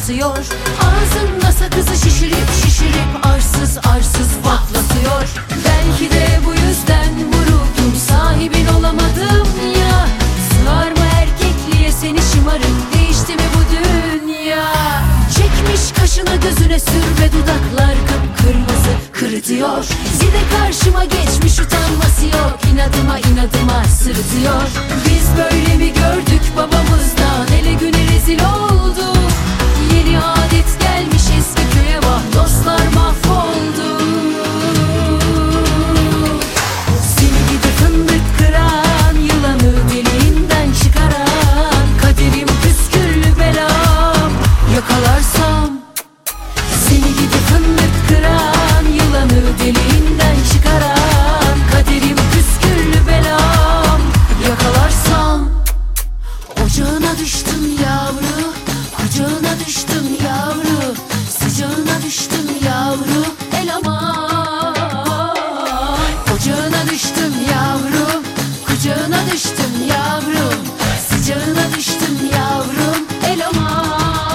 çatlatıyor. Ağzında sakızı şişirip şişirip arsız arsız patlatıyor. Belki de bu yüzden vuruldum, sahibin olamadım ya. Sığar mı erkekliğe seni şımarık, değişti mi bu dünya? Çekmiş kaşına gözüne sür ve dudaklar kıpkırmızı kırıtıyor. Zide karşıma geçmiş, utanması yok, inadıma inadıma sırıtıyor. Biz böyle mi gördük babamızdan, ele güne rezil olduk. Yeni adet gelmiş eski köye, vah dostlar mahvoldu. Seni gidi fındık kıran, yılanı deliğinden çıkaran, kaderim püsküllü belam yakalarsam. Seni gidi fındık kıran, yılanı deliğinden çıkaran, kaderim püsküllü belam yakalarsam. Ocağına düştüm yavru, kucağına düştüm yavru, sıcağına düştüm yavru, el aman. Ocağına düştüm yavrum, kucağına düştüm yavrum, sıcağına düştüm yavrum, el aman.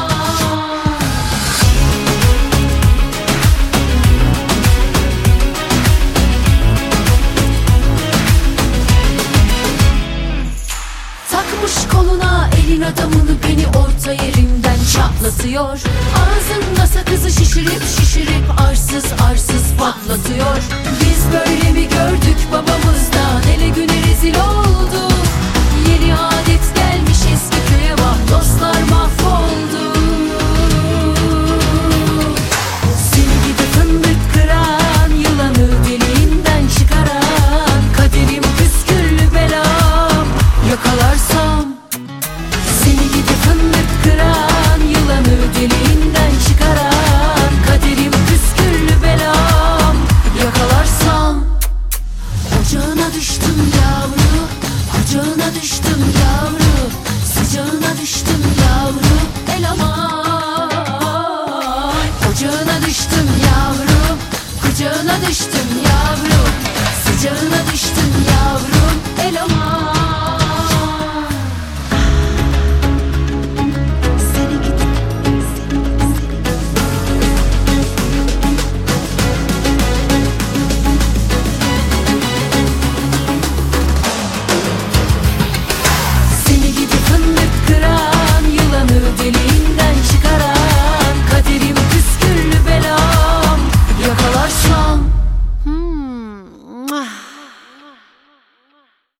Takmış koluna elin adamını, beni orta yerimden çatlatıyor. Ağzında sakızı şişirip şişirip arsız arsız patlatıyor. Biz böyle mi gördük babamızdan, ele güne rezil olduk. Yeni adet gelmiş eski köye, vah dostlar mahvoldu. Seni gidi fındık kıran, yılanı deliğinden çıkaran, kaderim püsküllü belam yakalarsam. Seni gidi fındık kıran, yılanı deliğinden çıkaran, kaderim püsküllü belam yakalarsam. Ocağına düştüm yavru, kucağına düştüm yavru, sıcağına düştüm yavru, el aman. Ocağına düştüm yavrum, kucağına düştüm yavrum, sıcağına düştüm yavrum, el aman.